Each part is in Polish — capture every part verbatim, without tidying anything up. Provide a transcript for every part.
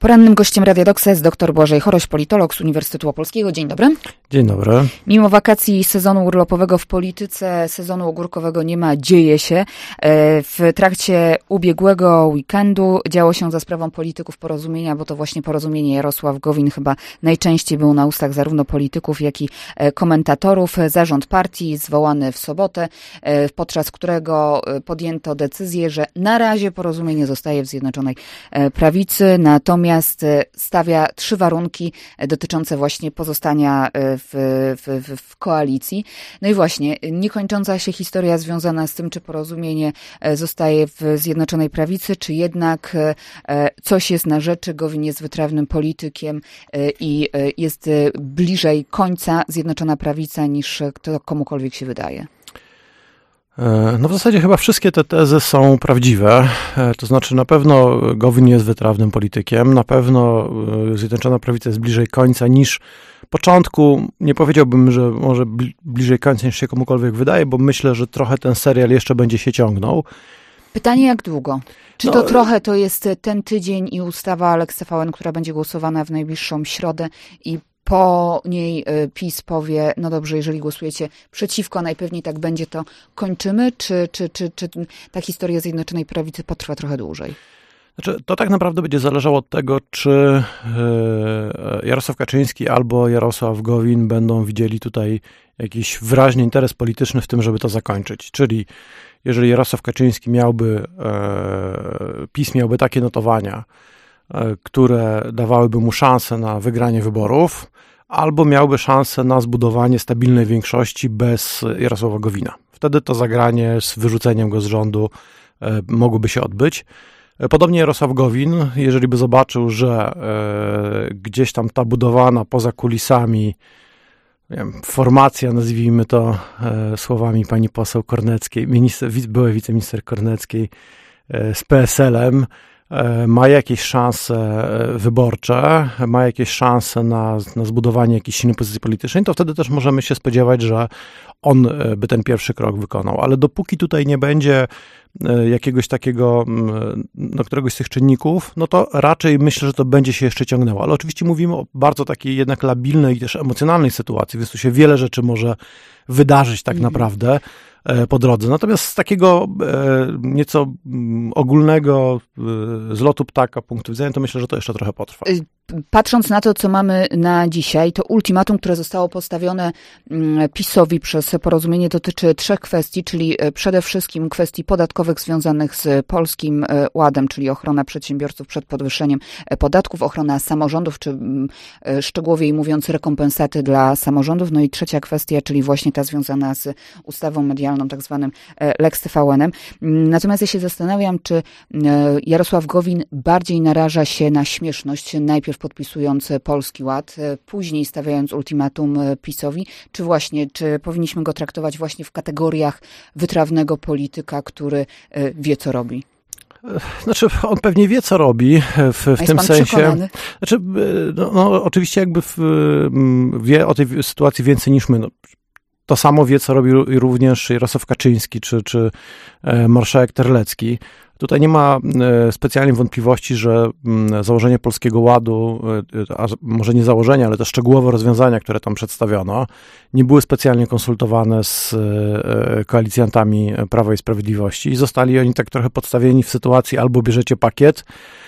Porannym gościem Radia Doksa jest dr Błażej Choroś, politolog z Uniwersytetu Opolskiego. Dzień dobry. Dzień dobry. Mimo wakacji sezonu urlopowego w polityce, sezonu ogórkowego nie ma, dzieje się. W trakcie ubiegłego weekendu działo się za sprawą polityków Porozumienia, bo to właśnie Porozumienie Jarosław Gowin chyba najczęściej był na ustach zarówno polityków, jak i komentatorów. Zarząd partii zwołany w sobotę, podczas którego podjęto decyzję, że na razie Porozumienie zostaje w Zjednoczonej Prawicy, natomiast stawia trzy warunki dotyczące właśnie pozostania w, w, w koalicji. No i właśnie, niekończąca się historia związana z tym, czy Porozumienie zostaje w Zjednoczonej Prawicy, czy jednak coś jest na rzeczy. Gowin jest wytrawnym politykiem i jest bliżej końca Zjednoczona Prawica niż to komukolwiek się wydaje. No w zasadzie chyba wszystkie te tezy są prawdziwe, to znaczy na pewno Gowin jest wytrawnym politykiem, na pewno Zjednoczona Prawica jest bliżej końca niż początku, nie powiedziałbym, że może bliżej końca niż się komukolwiek wydaje, bo myślę, że trochę ten serial jeszcze będzie się ciągnął. Pytanie jak długo? Czy no, to trochę to jest ten tydzień i ustawa Lex T V N, która będzie głosowana w najbliższą środę i po niej PiS powie, no dobrze, jeżeli głosujecie przeciwko, najpewniej tak będzie, to kończymy, czy, czy, czy, czy ta historia Zjednoczonej Prawicy potrwa trochę dłużej? Znaczy, to tak naprawdę będzie zależało od tego, czy Jarosław Kaczyński albo Jarosław Gowin będą widzieli tutaj jakiś wyraźny interes polityczny w tym, żeby to zakończyć. Czyli jeżeli Jarosław Kaczyński miałby, PiS miałby takie notowania, które dawałyby mu szansę na wygranie wyborów, albo miałby szansę na zbudowanie stabilnej większości bez Jarosława Gowina. Wtedy to zagranie z wyrzuceniem go z rządu mogłoby się odbyć. Podobnie Jarosław Gowin, jeżeli by zobaczył, że gdzieś tam ta budowana poza kulisami nie wiem, formacja, nazwijmy to słowami pani poseł Korneckiej, minister, byłej wiceminister Korneckiej z P S L-em, ma jakieś szanse wyborcze, ma jakieś szanse na, na zbudowanie jakiejś silnej pozycji politycznej, to wtedy też możemy się spodziewać, że on by ten pierwszy krok wykonał. Ale dopóki tutaj nie będzie jakiegoś takiego, no, któregoś z tych czynników, no to raczej myślę, że to będzie się jeszcze ciągnęło. Ale oczywiście mówimy o bardzo takiej jednak labilnej i też emocjonalnej sytuacji, więc tu się wiele rzeczy może wydarzyć tak naprawdę po drodze. Natomiast z takiego nieco ogólnego zlotu ptaka punktu widzenia, to myślę, że to jeszcze trochę potrwa. Patrząc na to, co mamy na dzisiaj, to ultimatum, które zostało postawione PiS-owi przez Porozumienie, dotyczy trzech kwestii, czyli przede wszystkim kwestii podatkowych związanych z Polskim Ładem, czyli ochrona przedsiębiorców przed podwyższeniem podatków, ochrona samorządów, czy szczegółowiej mówiąc rekompensaty dla samorządów. No i trzecia kwestia, czyli właśnie ta związana z ustawą medialną, tak zwanym Lex T V N-em. Natomiast ja się zastanawiam, czy Jarosław Gowin bardziej naraża się na śmieszność, najpierw podpisując Polski Ład, później stawiając ultimatum PiS-owi, czy właśnie, czy powinniśmy go traktować właśnie w kategoriach wytrawnego polityka, który wie, co robi? Znaczy, on pewnie wie, co robi w, w tym sensie. Przekonany? Znaczy, no, no, oczywiście jakby w, wie o tej sytuacji więcej niż my. No, to samo wie, co robi również Jarosław Kaczyński czy, czy marszałek Terlecki. Tutaj nie ma specjalnie wątpliwości, że założenie Polskiego Ładu, a może nie założenie, ale te szczegółowe rozwiązania, które tam przedstawiono, nie były specjalnie konsultowane z koalicjantami Prawa i Sprawiedliwości i zostali oni tak trochę podstawieni w sytuacji albo bierzecie pakiet,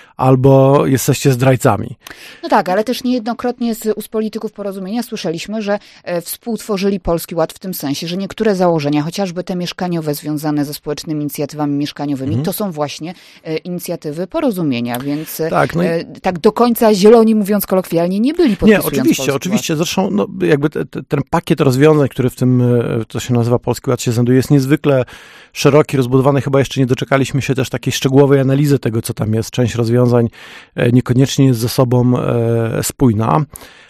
albo jesteście zdrajcami. No tak, ale też niejednokrotnie z ust polityków Porozumienia słyszeliśmy, że współtworzyli Polski Ład w tym sensie, że niektóre założenia, chociażby te mieszkaniowe związane ze społecznymi inicjatywami mieszkaniowymi, mhm. to są właśnie inicjatywy Porozumienia, więc tak, no i... tak do końca zieloni, mówiąc kolokwialnie, nie byli podpisując Nie, oczywiście, Polski oczywiście. Ład. Zresztą no, jakby te, te, ten pakiet rozwiązań, który w tym, co się nazywa Polski Ład się znajduje, jest niezwykle szeroki, rozbudowany. Chyba jeszcze nie doczekaliśmy się też takiej szczegółowej analizy tego, co tam jest. Część rozwiązań niekoniecznie jest ze sobą spójna.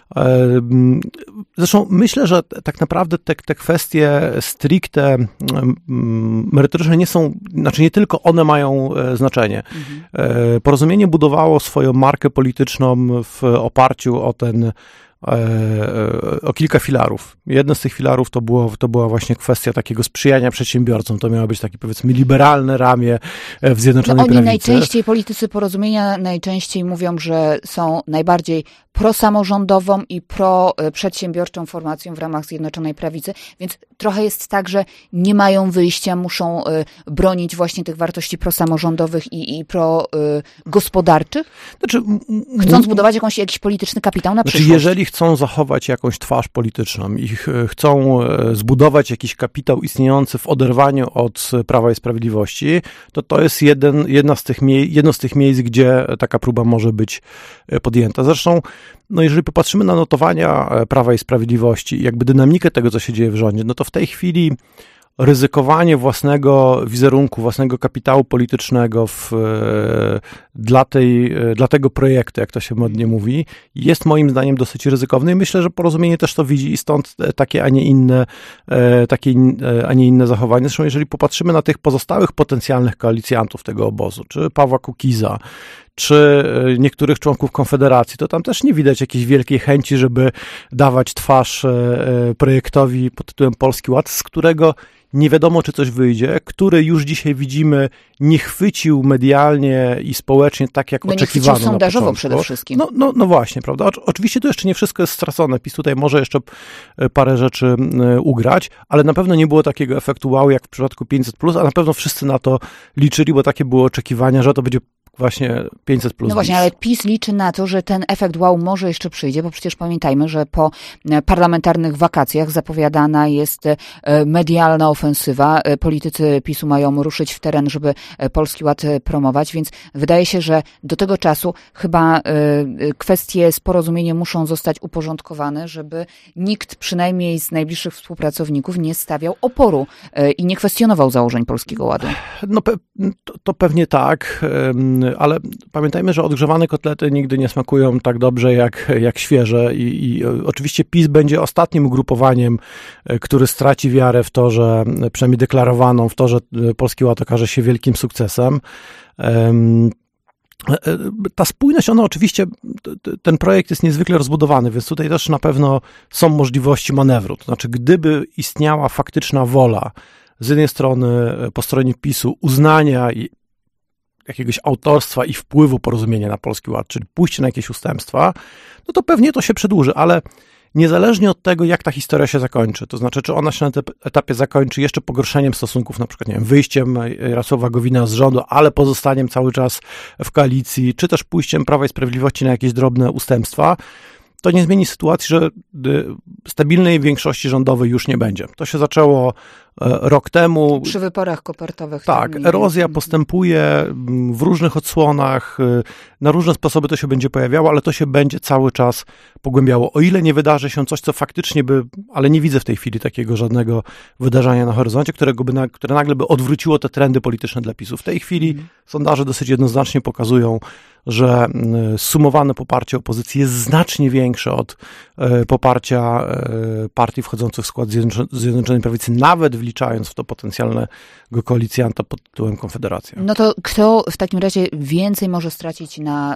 Zresztą myślę, że tak naprawdę te, te kwestie stricte merytoryczne nie są, znaczy nie tylko one mają znaczenie. Mhm. Porozumienie budowało swoją markę polityczną w oparciu o ten o kilka filarów. Jeden z tych filarów to, było, to była właśnie kwestia takiego sprzyjania przedsiębiorcom. To miało być takie, powiedzmy, liberalne ramię w Zjednoczonej no, oni Prawicy. Najczęściej, politycy Porozumienia najczęściej mówią, że są najbardziej prosamorządową i proprzedsiębiorczą formacją w ramach Zjednoczonej Prawicy, więc trochę jest tak, że nie mają wyjścia, muszą bronić właśnie tych wartości prosamorządowych i, i progospodarczych. Znaczy, chcą zbudować jakąś, jakiś polityczny kapitał na znaczy, przyszłość. Jeżeli chcą zachować jakąś twarz polityczną i chcą zbudować jakiś kapitał istniejący w oderwaniu od Prawa i Sprawiedliwości, to to jest jeden, jedna z tych mie- jedno z tych miejsc, gdzie taka próba może być podjęta. Zresztą, no jeżeli popatrzymy na notowania Prawa i Sprawiedliwości i jakby dynamikę tego, co się dzieje w rządzie, no to w tej chwili ryzykowanie własnego wizerunku, własnego kapitału politycznego w, dla, tej, dla tego projektu, jak to się modnie mówi, jest moim zdaniem dosyć ryzykowne i myślę, że Porozumienie też to widzi i stąd takie, a nie inne, takie, a nie inne zachowanie. Zresztą jeżeli popatrzymy na tych pozostałych potencjalnych koalicjantów tego obozu, czy Pawła Kukiza, czy niektórych członków Konfederacji, to tam też nie widać jakiejś wielkiej chęci, żeby dawać twarz projektowi pod tytułem Polski Ład, z którego nie wiadomo, czy coś wyjdzie, który już dzisiaj widzimy nie chwycił medialnie i społecznie tak, jak no oczekiwano na początku. Sondażowo przede wszystkim. No, no, no właśnie, prawda. Oczywiście to jeszcze nie wszystko jest stracone. PiS tutaj może jeszcze parę rzeczy ugrać, ale na pewno nie było takiego efektu wow, jak w przypadku pięćset plus, a na pewno wszyscy na to liczyli, bo takie były oczekiwania, że to będzie właśnie pięćset plus. No właśnie, ale PiS liczy na to, że ten efekt wow może jeszcze przyjdzie, bo przecież pamiętajmy, że po parlamentarnych wakacjach zapowiadana jest medialna ofensywa. Politycy PiSu mają ruszyć w teren, żeby Polski Ład promować, więc wydaje się, że do tego czasu chyba kwestie z Porozumieniem muszą zostać uporządkowane, żeby nikt przynajmniej z najbliższych współpracowników nie stawiał oporu i nie kwestionował założeń Polskiego Ładu. No pe- to, to pewnie tak, ale pamiętajmy, że odgrzewane kotlety nigdy nie smakują tak dobrze jak, jak świeże i, i oczywiście PiS będzie ostatnim ugrupowaniem, który straci wiarę w to, że przynajmniej deklarowaną, w to, że Polski Ład okaże się wielkim sukcesem. Ta spójność, ona oczywiście, ten projekt jest niezwykle rozbudowany, więc tutaj też na pewno są możliwości manewru. To znaczy, gdyby istniała faktyczna wola z jednej strony po stronie PiSu uznania i jakiegoś autorstwa i wpływu Porozumienia na Polski Ład, czyli pójście na jakieś ustępstwa, no to pewnie to się przedłuży, ale niezależnie od tego, jak ta historia się zakończy, to znaczy, czy ona się na tym etapie zakończy jeszcze pogorszeniem stosunków, na przykład, nie wiem, wyjściem Jarosława Gowina z rządu, ale pozostaniem cały czas w koalicji, czy też pójściem Prawa i Sprawiedliwości na jakieś drobne ustępstwa, to nie zmieni sytuacji, że stabilnej większości rządowej już nie będzie. To się zaczęło rok temu. Przy wyborach kopertowych. Tak, erozja postępuje w różnych odsłonach, na różne sposoby to się będzie pojawiało, ale to się będzie cały czas pogłębiało. O ile nie wydarzy się coś, co faktycznie by, ale nie widzę w tej chwili takiego żadnego wydarzenia na horyzoncie, którego by, które nagle by odwróciło te trendy polityczne dla PiSu. W tej chwili mm. sondaże dosyć jednoznacznie pokazują, że sumowane poparcie opozycji jest znacznie większe od poparcia partii wchodzących w skład Zjednoczonej Prawicy, nawet wliczając w to potencjalnego koalicjanta pod tytułem Konfederacja. No to kto w takim razie więcej może stracić na,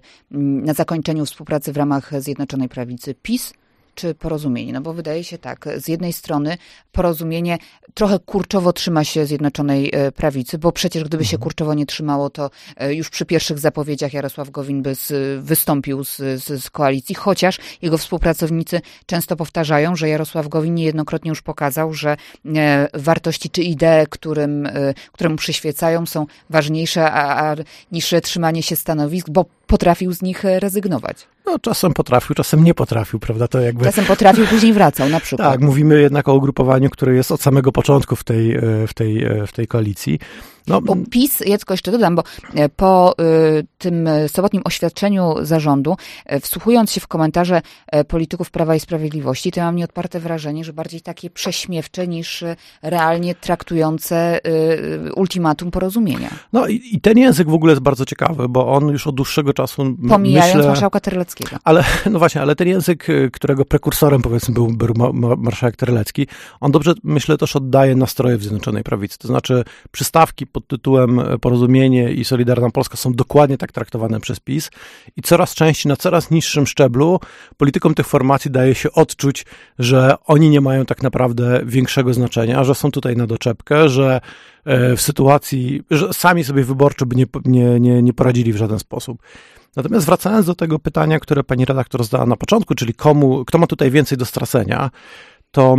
na zakończeniu współpracy w ramach Zjednoczonej Prawicy? PiS czy Porozumienie? No bo wydaje się tak, z jednej strony Porozumienie trochę kurczowo trzyma się Zjednoczonej Prawicy, bo przecież gdyby mhm. się kurczowo nie trzymało, to już przy pierwszych zapowiedziach Jarosław Gowin by z, wystąpił z, z, z koalicji, chociaż jego współpracownicy często powtarzają, że Jarosław Gowin niejednokrotnie już pokazał, że wartości czy idee, którym, któremu przyświecają, są ważniejsze a, a, niż trzymanie się stanowisk, bo potrafił z nich rezygnować. No czasem potrafił, czasem nie potrafił, prawda? To jakby... Czasem potrafił, później wracał na przykład. Tak, mówimy jednak o ugrupowaniu, które jest od samego początku w tej, w tej, w tej koalicji. No, bo PiS, ja tylko jeszcze dodam, bo po y, tym sobotnim oświadczeniu zarządu, y, wsłuchując się w komentarze y, polityków Prawa i Sprawiedliwości, to ja mam nieodparte wrażenie, że bardziej takie prześmiewcze niż y, realnie traktujące y, ultimatum Porozumienia. No i, i ten język w ogóle jest bardzo ciekawy, bo on już od dłuższego czasu Pomijając myślę, marszałka Terleckiego. Ale, no właśnie, ale ten język, którego prekursorem powiedzmy był, był marszałek Terlecki, on dobrze, myślę, też oddaje nastroje w Zjednoczonej Prawicy. To znaczy przystawki pod tytułem Porozumienie i Solidarna Polska są dokładnie tak traktowane przez PiS i coraz częściej, na coraz niższym szczeblu politykom tych formacji daje się odczuć, że oni nie mają tak naprawdę większego znaczenia, że są tutaj na doczepkę, że w sytuacji, że sami sobie wyborczo by nie, nie, nie, nie poradzili w żaden sposób. Natomiast wracając do tego pytania, które pani redaktor zadała na początku, czyli komu, kto ma tutaj więcej do stracenia, to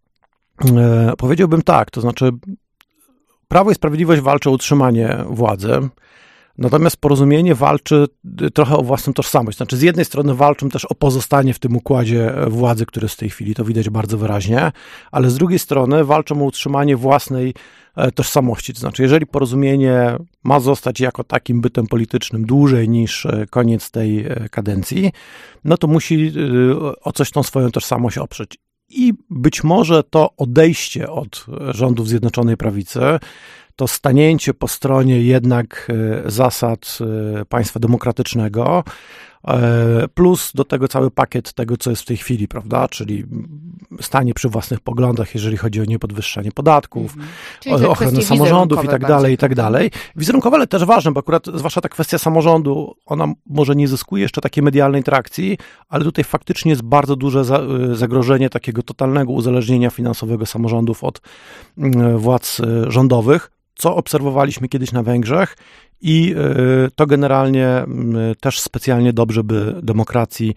e, powiedziałbym tak, to znaczy Prawo i Sprawiedliwość walczy o utrzymanie władzy, natomiast Porozumienie walczy trochę o własną tożsamość. Znaczy z jednej strony walczą też o pozostanie w tym układzie władzy, który jest w tej chwili, to widać bardzo wyraźnie, ale z drugiej strony walczą o utrzymanie własnej tożsamości. To znaczy, jeżeli Porozumienie ma zostać jako takim bytem politycznym dłużej niż koniec tej kadencji, no to musi o coś tą swoją tożsamość oprzeć. I być może to odejście od rządów Zjednoczonej Prawicy, to stanięcie po stronie jednak zasad państwa demokratycznego, plus do tego cały pakiet tego, co jest w tej chwili, prawda, czyli stanie przy własnych poglądach, jeżeli chodzi o niepodwyższanie podatków, mm-hmm. o ochronę samorządów i tak dalej, i tak dalej. Wizerunkowe, ale też ważne, bo akurat zwłaszcza ta kwestia samorządu, ona może nie zyskuje jeszcze takiej medialnej interakcji, ale tutaj faktycznie jest bardzo duże zagrożenie takiego totalnego uzależnienia finansowego samorządów od władz rządowych, co obserwowaliśmy kiedyś na Węgrzech i to generalnie też specjalnie dobrze by demokracji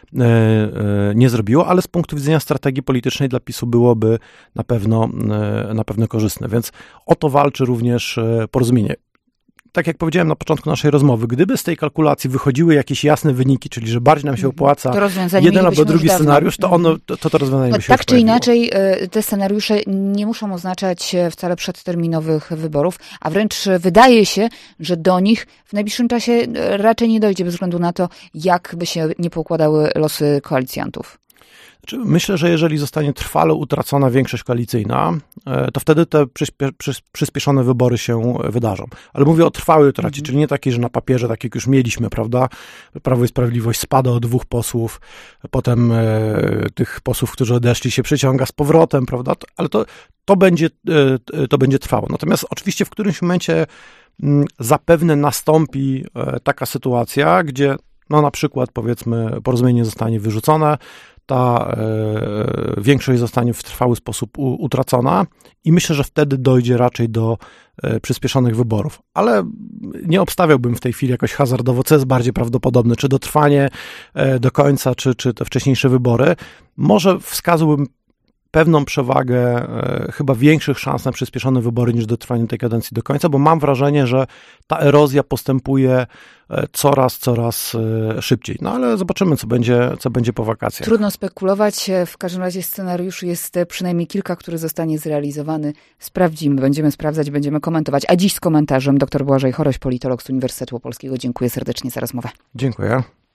nie zrobiło, ale z punktu widzenia strategii politycznej dla PiSu byłoby na pewno, na pewno korzystne, więc o to walczy również Porozumienie. Tak jak powiedziałem na początku naszej rozmowy, gdyby z tej kalkulacji wychodziły jakieś jasne wyniki, czyli że bardziej nam się opłaca jeden albo drugi scenariusz, to ono, to, to rozwiązanie no, by się tak już czy pojawiło. inaczej te scenariusze nie muszą oznaczać wcale przedterminowych wyborów, a wręcz wydaje się, że do nich w najbliższym czasie raczej nie dojdzie bez względu na to, jak by się nie poukładały losy koalicjantów. Myślę, że jeżeli zostanie trwale utracona większość koalicyjna, to wtedy te przyspieszone wybory się wydarzą. Ale mówię o trwałej utracie, mm. czyli nie takiej, że na papierze, tak jak już mieliśmy, prawda, Prawo i Sprawiedliwość spada o dwóch posłów, potem e, tych posłów, którzy odeszli, się przyciąga z powrotem, prawda, ale to, to, będzie, e, to będzie trwało. Natomiast oczywiście w którymś momencie m, zapewne nastąpi e, taka sytuacja, gdzie no na przykład powiedzmy Porozumienie zostanie wyrzucone, ta e, większość zostanie w trwały sposób u, utracona i myślę, że wtedy dojdzie raczej do e, przyspieszonych wyborów. Ale nie obstawiałbym w tej chwili jakoś hazardowo, co jest bardziej prawdopodobne, czy dotrwanie e, do końca, czy, czy te wcześniejsze wybory. Może wskazałbym pewną przewagę, e, chyba większych szans na przyspieszone wybory niż dotrwanie tej kadencji do końca, bo mam wrażenie, że ta erozja postępuje e, coraz, coraz e, szybciej. No ale zobaczymy, co będzie, co będzie po wakacjach. Trudno spekulować. W każdym razie scenariuszy jest przynajmniej kilka, który zostanie zrealizowany. Sprawdzimy, będziemy sprawdzać, będziemy komentować. A dziś z komentarzem dr Błażej Choroś, politolog z Uniwersytetu Opolskiego. Dziękuję serdecznie za rozmowę. Dziękuję.